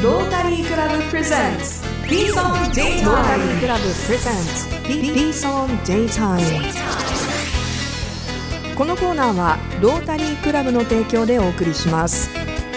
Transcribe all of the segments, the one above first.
ロータリークラブプレゼンツピースオンデイタイム。ロータリークラブプレゼンツピースオンデイタイム。このコーナーはロータリークラブの提供でお送りします。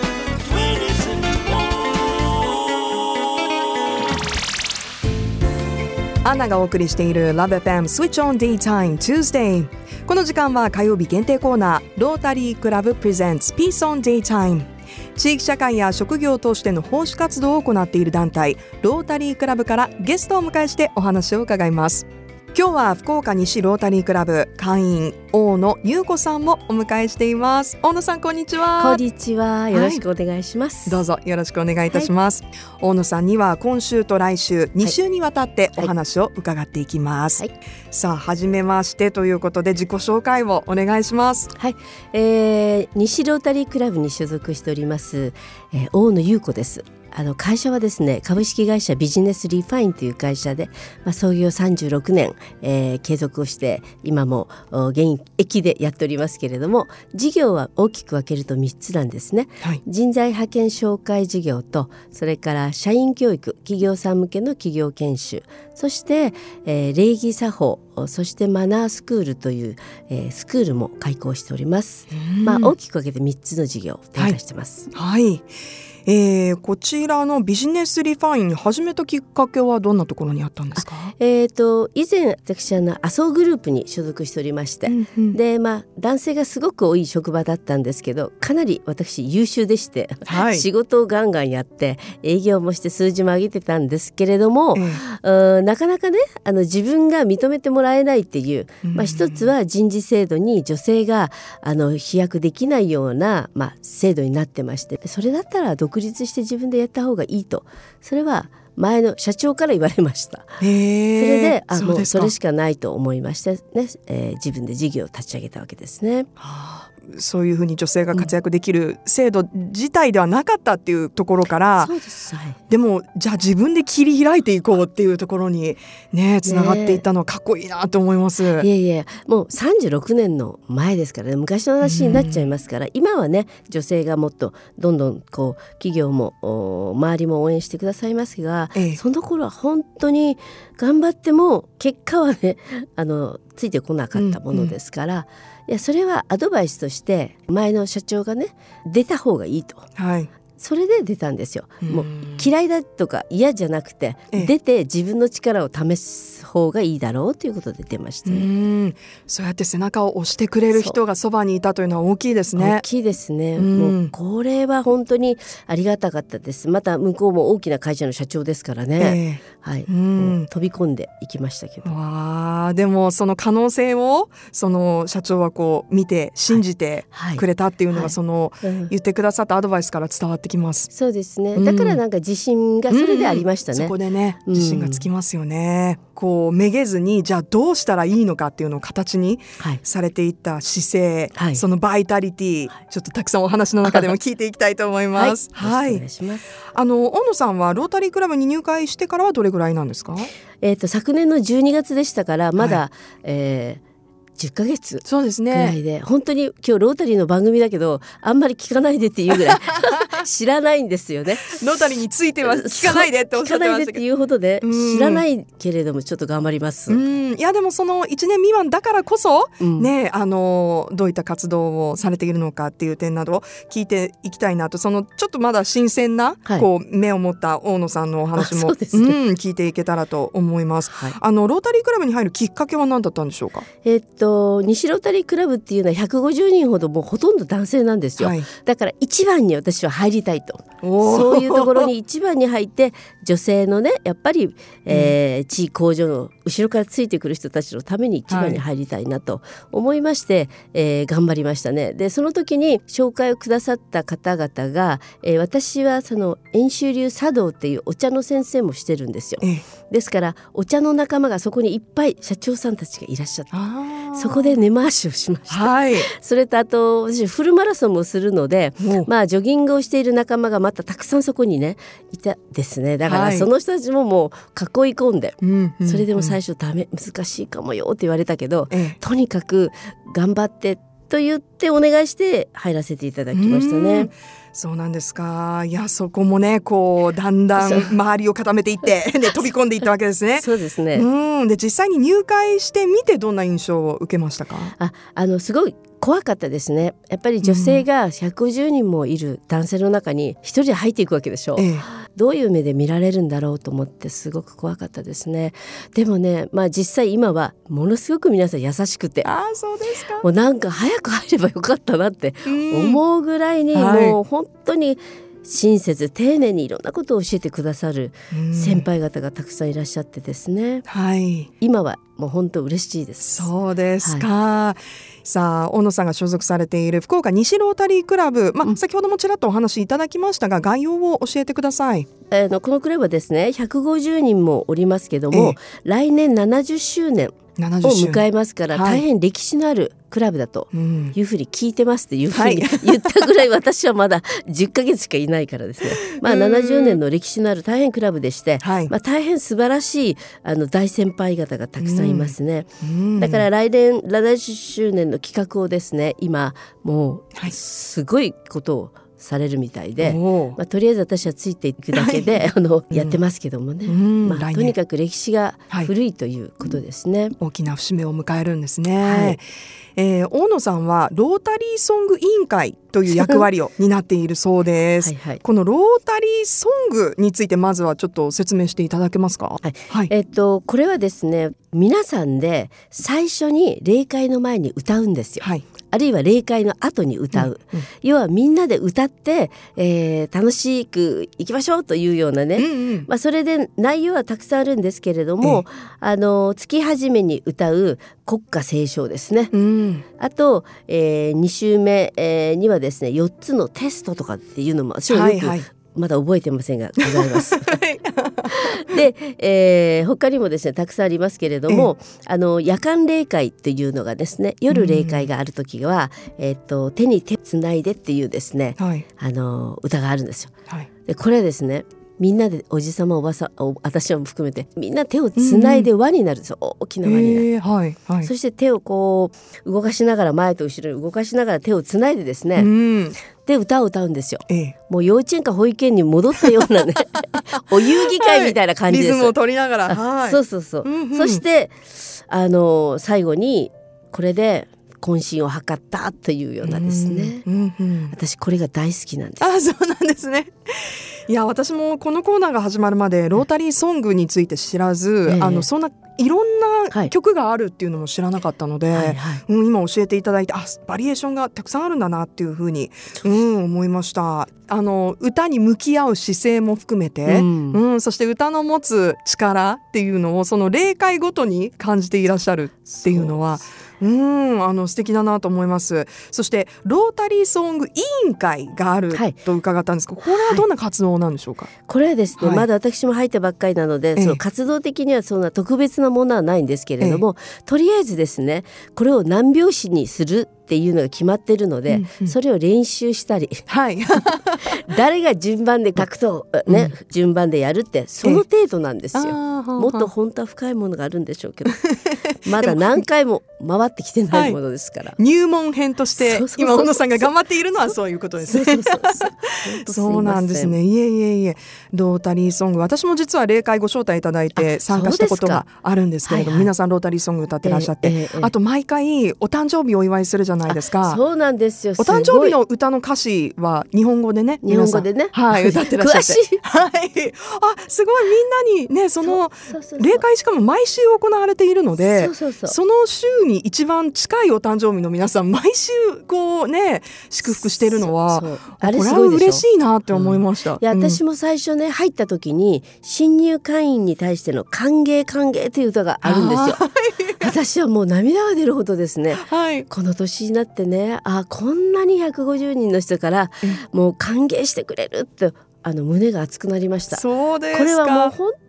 アンナがお送りしている Love FM Switch on Daytime Tuesday。 この時間は火曜日限定コーナーロータリークラブプレゼンツ Peace on Daytime。 地域社会や職業を通しての奉仕活動を行っている団体ロータリークラブからゲストをお迎えしてお話を伺います。今日は福岡西ロータリークラブ会員大野優子さんもお迎えしています。大野さん、こんにちは。 こんにちは、よろしくお願いします、 どうぞよろしくお願いいたします、大野さんには今週と来週2週にわたってお話を伺っていきます、さあ初めましてということで自己紹介をお願いします。 西ロータリークラブに所属しております、大野優子です。会社はですね、株式会社ビジネスリファインという会社で、創業36年、継続をして今も現役でやっておりますけれども、事業は大きく分けると3つなんですね、人材派遣紹介事業と、それから社員教育、企業さん向けの企業研修、そして、礼儀作法、そしてマナースクールという、スクールも開講しております。大きく分けて3つの事業を展開してます。 こちらのビジネスリファイン始めたきっかけはどんなところにあったんですか？ 以前私麻生グループに所属しておりまして、で男性がすごく多い職場だったんですけど、かなり私優秀でして、仕事をガンガンやって営業もして数字も上げてたんですけれども、なかなかね自分が認めてもらえないっていう、一つは人事制度に女性が飛躍できないような、制度になってまして、それだったら独立して自分でやった方がいいと、それは前の社長から言われました。それでもうそれしかないと思いましてね、自分で事業を立ち上げたわけですね。 そういうふうに女性が活躍できる制度自体ではなかったっていうところから、 そうです、 でもじゃあ自分で切り開いていこうっていうところにねつながっていったのはかっこいいなと思います。 もう36年の前ですからね、昔の話になっちゃいますから、今はね女性がもっとどんどん企業も周りも応援してくださいますが、その頃は本当に頑張っても結果はねついてこなかったものですから、それはアドバイスとして前の社長がね出た方がいいと、それで出たんですよ。もう嫌いだとか嫌じゃなくて、出て自分の力を試す方がいいだろうということで出ましたね。 そうやって背中を押してくれる人がそばにいたというのは大きいですね。 大きいですね。もうこれは本当にありがたかったです。また向こうも大きな会社の社長ですからね、飛び込んでいきましたけど、 でもその可能性をその社長は見て信じてくれたっていうのが、言ってくださったアドバイスから伝わってきます。 そうですね。だからなんか自信がそれでありましたね。 そこでね自信がつきますよね。めげずにじゃあどうしたらいいのかっていうのを形にされていった姿勢、そのバイタリティ、ちょっとたくさんお話の中でも聞いていきたいと思います。 よろしくお願いします。 大野さんはロータリークラブに入会してからはどれぐらいなんですか？ 昨年の12月でしたからまだ、10ヶ月くらいで、本当に今日ロータリーの番組だけどあんまり聞かないでっていうぐらい知らないんですよね。 ロータリーについては聞かないでっておっしゃってましたけど、聞かないでっていうほどで知らないけれどもちょっと頑張ります。 いやでもその1年未満だからこそ、どういった活動をされているのかっていう点などを聞いていきたいなと、ちょっとまだ新鮮な、目を持った大野さんのお話も、聞いていけたらと思います。ロータリークラブに入るきっかけは何だったんでしょうか？ 西ロータリークラブっていうのは150人ほどもうほとんど男性なんですよ、だから一番に私は入りたいと、そういうところに一番に入って女性のねやっぱり、地位向上の後ろからついてくる人たちのために一番に入りたいなと思いまして、頑張りましたね。でその時に紹介をくださった方々が、私はその遠州流茶道っていうお茶の先生もしてるんですよ、ですからお茶の仲間がそこにいっぱい社長さんたちがいらっしゃって、そこで根回しをしました、それとあと私フルマラソンもするので、ジョギングをしている仲間がまたたくさんそこにねいたですね。だからその人たちももう囲い込んで、それでも最初難しいかもよって言われたけど、とにかく頑張ってと言ってお願いして入らせていただきましたね。 そうなんですか。いや、そこもね、こうだんだん周りを固めていって、ね、飛び込んでいったわけですね。 そうですね。 で実際に入会してみてどんな印象を受けましたか？ すごい怖かったですね。やっぱり女性が150人もいる男性の中に一人で入っていくわけでしょう、どういう目で見られるんだろうと思ってすごく怖かったですね。でもね、実際今はものすごく皆さん優しくて、 そうですか。 もうなんか早く入ればよかったなって思うぐらいに、もう本当に親切丁寧にいろんなことを教えてくださる先輩方がたくさんいらっしゃってですね、今はもう本当嬉しいです。 そうですか、さあ大野さんが所属されている福岡西ロータリークラブ、先ほどもちらっとお話いただきましたが概要を教えてください。 このクラブはですね150人もおりますけども、来年70周年を迎えますから、大変歴史のあるクラブだというふうに聞いてますっていうふうに言ったぐらい、私はまだ10ヶ月しかいないからですね、70年の歴史のある大変クラブでして、大変素晴らしい大先輩方がたくさんいますね。だから来年70周年の企画をですね、今もうすごいことをされるみたいで、とりあえず私はついていくだけで、やってますけどもね、とにかく歴史が古いということですね。 大きな節目を迎えるんですね。大野さんはロータリーソング委員会という役割を担っているそうです。このロータリーソングについてまずはちょっと説明していただけますか？ これはですね、皆さんで最初に例会の前に歌うんですよ、あるいは例会の後に歌う、要はみんなで歌って、楽しくいきましょうというようなね、それで内容はたくさんあるんですけれども、月始めに歌う国歌斉唱ですね、あと、2週目、にはですね4つのテストとかっていうのも私はよくまだ覚えてませんがございますで、他にもですねたくさんありますけれども、夜間例会っていうのがですね、夜例会がある時は、手に手つないでっていうですね、歌があるんですよ。でこれはですね、みんなでおじさまおばさん私も含めてみんな手をつないで輪になるんですよ、大きな輪になる、そして手をこう動かしながら、前と後ろに動かしながら手をつないでですね、で歌を歌うんですよ、もう幼稚園か保育園に戻ったようなねお遊戯会みたいな感じです、 リズムを取りながら、 そう、そして最後にこれで渾身を図ったというようなですね、私これが大好きなんです。 そうなんですね。いや、私もこのコーナーが始まるまでロータリーソングについて知らず、そんないろんな曲があるっていうのも知らなかったので、今教えていただいて、バリエーションがたくさんあるんだなっていうふうに、思いました。歌に向き合う姿勢も含めて、そして歌の持つ力っていうのをその例会ごとに感じていらっしゃるっていうのは素敵だなと思います。そしてロータリーソング委員会があると伺ったんですが、これはどんな活動なんでしょうか？ これはですね、まだ私も入ったばっかりなので、その活動的にはそんな特別なものはないんですけれども、とりあえずですね、これを何拍子にするっていうのが決まってるので、それを練習したり、誰が順番で書くと、順番でやるってその程度なんですよ。もっと本当は深いものがあるんでしょうけどまだ何回も回ってきてないものですから、 入門編として今小野さんが頑張っているのはそういうことですね。そうなんですね。いえロータリーソング、私も実は例会ご招待いただいて参加したことがあるんですけれども、皆さんロータリーソング歌ってらっしゃって、あと毎回お誕生日をお祝いするじゃないですか。 そうなんですよ。 お誕生日の歌の歌詞は日本語でね、 日本語でね、 歌ってらっしゃって、すごいみんなにね、その例会しかも毎週行われているので、その週に一番近いお誕生日の皆さん毎週こうね祝福しているのは、これは嬉しいなって思いました。 いや、私も最初ね入った時に新入会員に対しての歓迎歓迎という歌があるんですよ。私はもう涙が出るほどですね、この年になってね、こんなに150人の人からもう歓迎してくれるって胸が熱くなりました。 そうですか。 これはもう本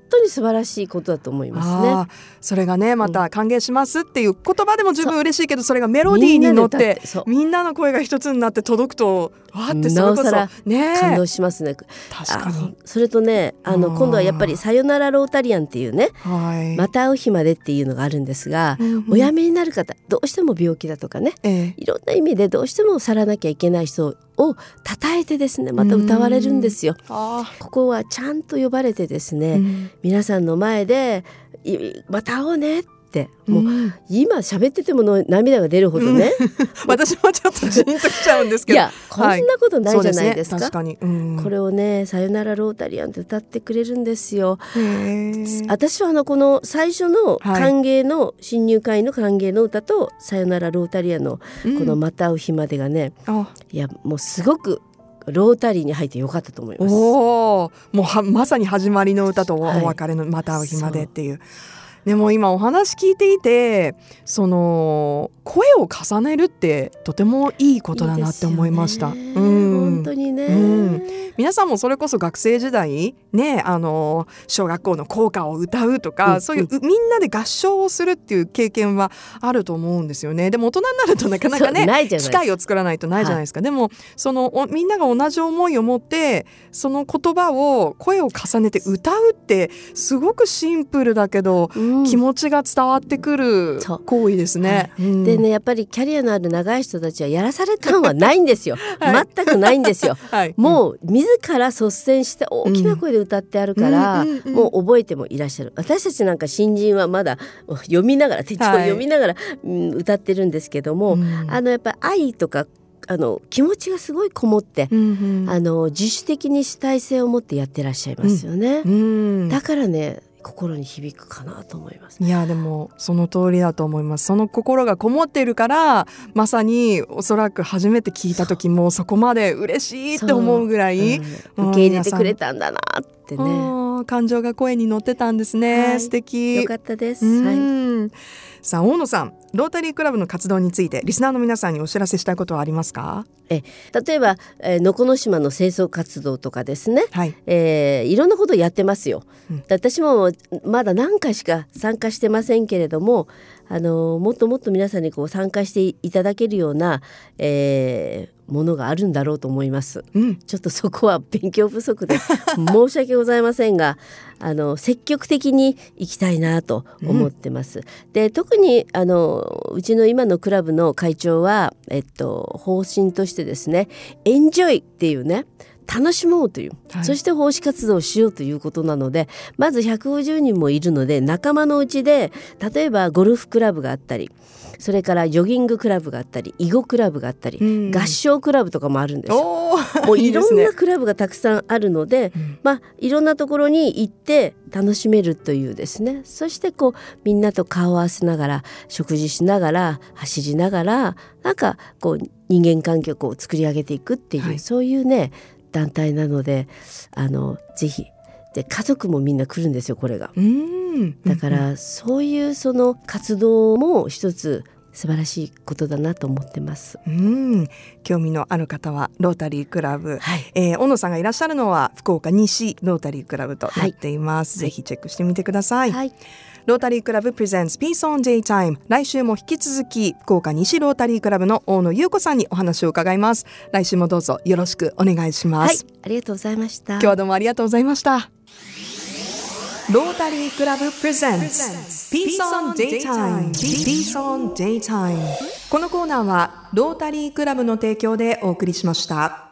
当に素晴らしいことだと思いますね。 それがねまた歓迎しますっていう言葉でも十分嬉しいけど、それがメロディーに乗ってみんなの声が一つになって届くとわーってそれこそなおさら感動しますね。 確かに。 それとね今度はやっぱりさよならロータリアンっていうね、また会う日までっていうのがあるんですが、お辞めになる方どうしても病気だとかね、いろんな意味でどうしても去らなきゃいけない人を称えてですねまた歌われるんですよ。ここはちゃんと呼ばれてですね、皆さんの前でまた会おうねってもう今喋ってても涙が出るほどね、 私もちょっとジーンときちゃうんですけど、 いやこんなことないじゃないですか。 確かに、 これをねさよならロータリアンって歌ってくれるんですよ。私はこの最初の歓迎の、新入会の歓迎の歌とさよならロータリアンのこのまた会う日までがね、いやもうすごくロータリーに入ってよかったと思います。 もうまさに始まりの歌とお別れのまた会う日までっていう、でも今お話聞いていてその声を重ねるってとてもいいことだなって思いました。 本当にね、 皆さんもそれこそ学生時代ね小学校の校歌を歌うとか、そういうみんなで合唱をするっていう経験はあると思うんですよね。でも大人になるとなかなかね機会を作らないとないじゃないですか。でもみんなが同じ思いを持ってその言葉を声を重ねて歌うってすごくシンプルだけど、気持ちが伝わってくる行為ですね。 でねやっぱりキャリアのある長い人たちはやらされたのはないんですよ、全くないんですよ、もう自ら率先して大きな声で歌ってあるから、もう覚えてもいらっしゃる。私たちなんか新人はまだ読みながら手帳を読みながら、歌ってるんですけども、やっぱり愛とか気持ちがすごいこもって、自主的に主体性を持ってやってらっしゃいますよね、だからね心に響くかなと思います。 いやでもその通りだと思います。その心がこもっているからまさにおそらく初めて聞いた時もそこまで嬉しいって思うぐらい、 受け入れてくれたんだなってね、 感情が声に乗ってたんですね、素敵。 よかったです、 さあ大野さん、ロータリークラブの活動についてリスナーの皆さんにお知らせしたいことはありますか？ 例えば、能古島の清掃活動とかですね、いろんなことやってますよ、私もまだ何回しか参加してませんけれども、もっともっと皆さんに参加していただけるような、ものがあるんだろうと思います、ちょっとそこは勉強不足で申し訳ございませんが積極的に行きたいなと思ってます、で特にうちの今のクラブの会長は、方針としてですねエンジョイっていうね楽しもうという、そして奉仕活動をしようということなので、まず150人もいるので仲間のうちで例えばゴルフクラブがあったり、それからジョギングクラブがあったり囲碁クラブがあったり、合唱クラブとかもあるんですよ。もういろんなクラブがたくさんあるので、いろんなところに行って楽しめるというですね、そしてみんなと顔を合わせながら食事しながら走りながらなんか人間関係を作り上げていくっていう、そういうね団体なのでぜひで家族もみんな来るんですよこれが。だからそういうその活動も一つ素晴らしいことだなと思ってます。 興味のある方はロータリークラブ、小野さんがいらっしゃるのは福岡西ロータリークラブとなっています、ぜひチェックしてみてください、ロータリークラブ presents Peace on Daytime。 来週も引き続き福岡西ロータリークラブの大野優子さんにお話を伺います。来週もどうぞよろしくお願いします。 ありがとうございました。 今日はどうもありがとうございました。ロータリークラブ presents Peace on Daytime。 Peace on Daytime。 このコーナーはロータリークラブの提供でお送りしました。